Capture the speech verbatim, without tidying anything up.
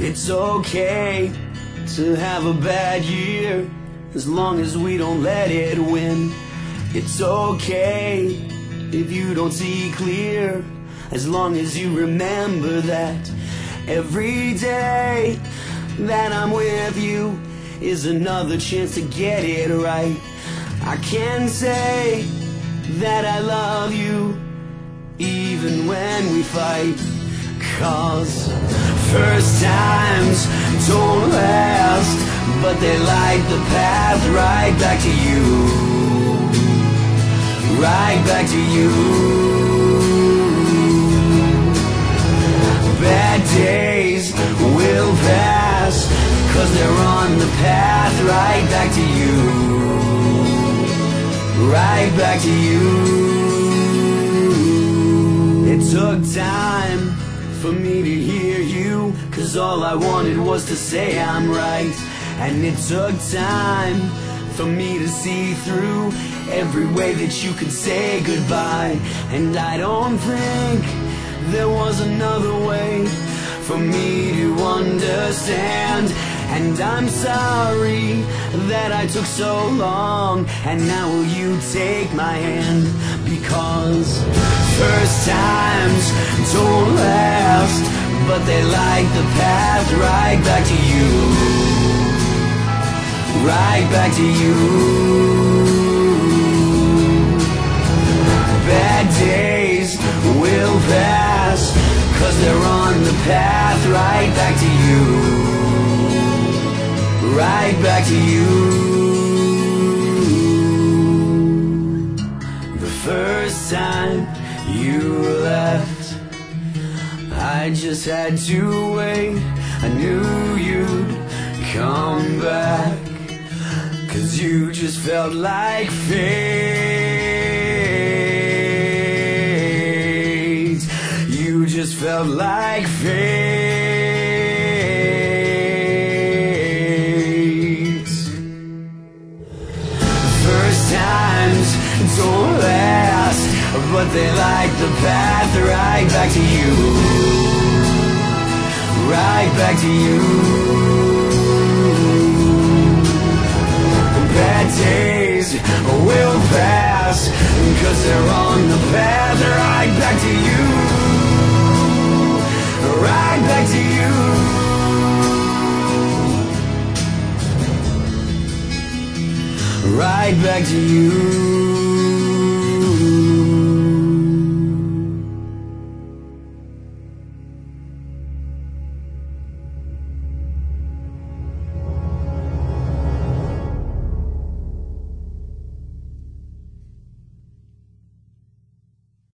It's okay to have a bad year, as long as we don't let it win. It's okay if you don't see clear, as long as you remember that every day that I'm with you is another chance to get it right. I can say that I love you even when we fight, 'cause first times don't last, but they light the path right back to you, right back to you. Bad days will pass, 'cause they're on the path right back to you, right back to you. It took time for me to hear you, 'cause all I wanted was to say I'm right. And it took time for me to see through every way that you could say goodbye. And I don't think there was another way for me to understand. And I'm sorry that I took so long, and now will you take my hand? Because first times don't last, but they light the path right back to you, right back to you. Bad days will pass, 'cause they're on the path right back to you, right back to you. The first time you left, I just had to wait. I knew you'd come back, 'cause you just felt like fate. You just felt like fate. First times don't last, but they light the path right back to you, right back to you. Bad days will pass, 'cause they're on the path right back to you, right back to you. Right back to you.